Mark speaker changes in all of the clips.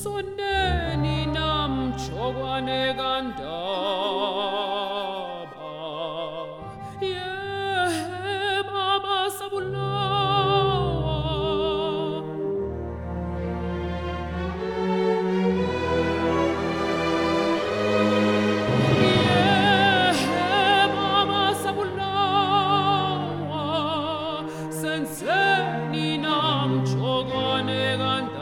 Speaker 1: soneni namjokwane kandaba baba sabulawa baba sabulawa senzeni namjokwane kandaba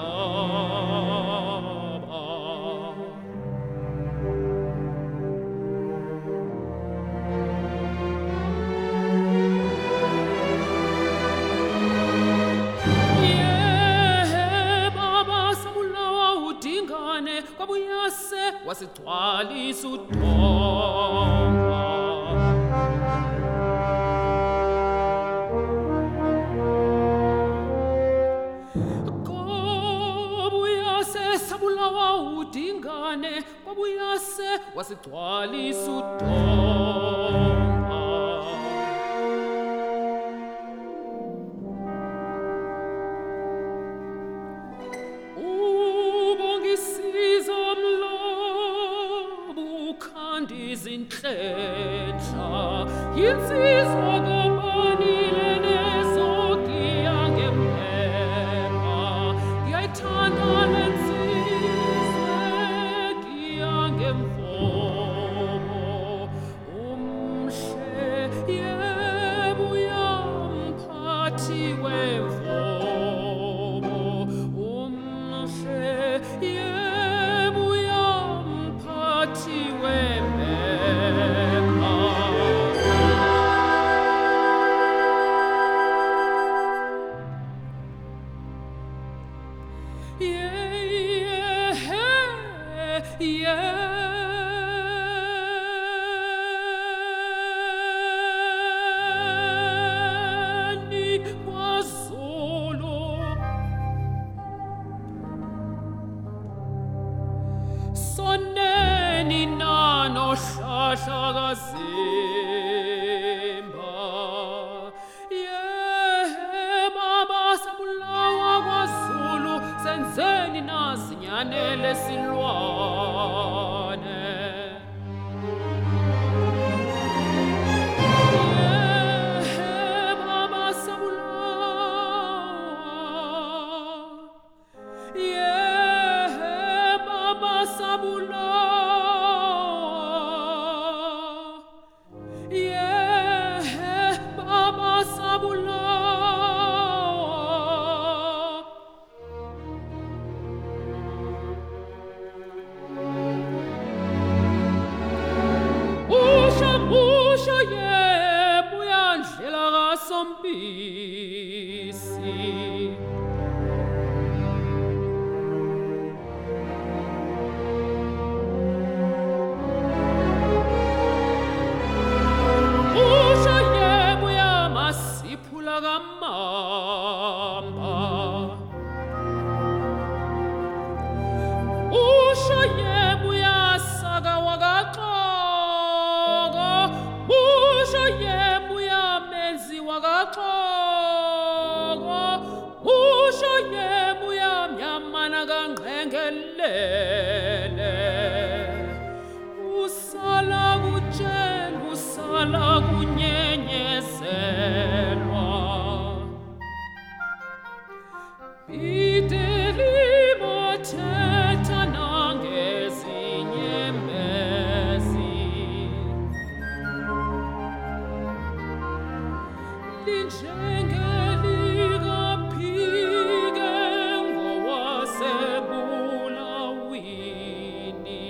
Speaker 1: kwabuyase wasigcwalisa udonga kwabuyase sabulawa udingane kwabuyase wasigcwalisa udonga izinhlenhla yinsizwa kabanile nezogiya ngempepha ngiyayithanda le nsizwa giya ngemvomo umhle yebo uyamphathi wemvomo umhle yebo uyamphathi wemvomo soneni nano hlahlakazimba baba sabulawa kwaZulu senzeni nazinyane lesilwane baba sabulawa baba sabulawa baba sabulawa usha yebo uyandlela kaSompisi kamamba usho yebo uyasaka wakaxoko usho yebo uyamenzi wakaxoko usho yebo uyamnyamana kangqengelele usala kutshela usala kunyenyezelwa idelibothetha nangezinyembezi linjengelikaphike ngowasebulawini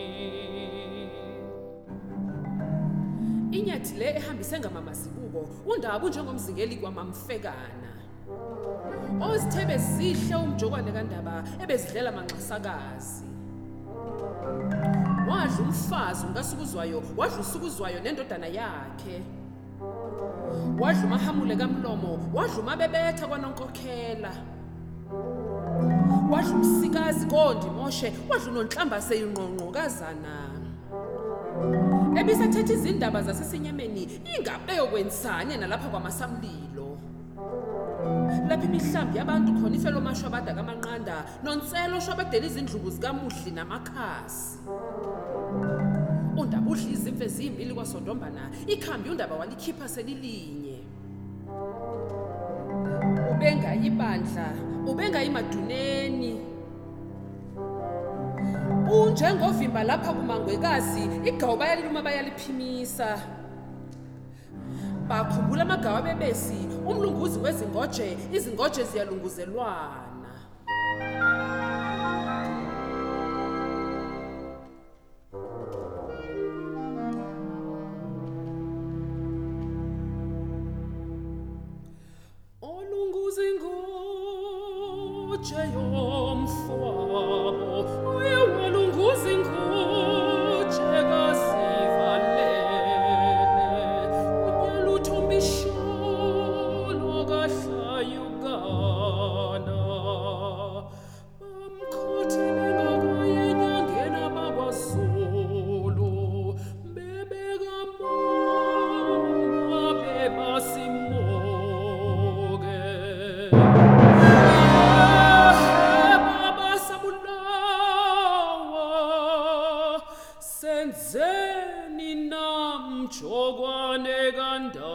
Speaker 1: inyathi le ehambise ngamamasibuko undaba unjengomzingeli kwamamfekana ozithebe zihle umjokwane kandaba ebezidlela manxasakazi wadla umfazi unkasukuzwayo wadla usukuzwayo nendodana yakhe wadla umahamule kamlomo wadla umabebetha kwanonkokhela wadla umsikazi koNdimoshe wadla unonhlambase ingqongqokazana ebisathetha izindaba zasesinyameni ingabe yokwenzani nalapha kwamasamlilo lapha imihlambi yabantu khona ifelo mashwabada kamanqanda nonselo shwabadela izindlubu zikamuhli namakhasi. Undabudla izimvu ezimbili kwaSondombana ikhambi undaba walikhipha selilinye. Ubengayibandla, ubengayimaduneni. Unjengovimba lapha kumangwekazi igawu bayaliluma bayaliphimisa. Bakhumbula amagawa bebesi umlunguzi wezingoje izingoje ziyalunguzelwana. Olunguzi ngoje yomfwabo uyewalunguzi ngoje kasivalele unyaluthomisholo kahlayugana bamkhothele ngakayenyangena bakwazulu bebekamama bebasimoke. Senzeni namjogwane kanda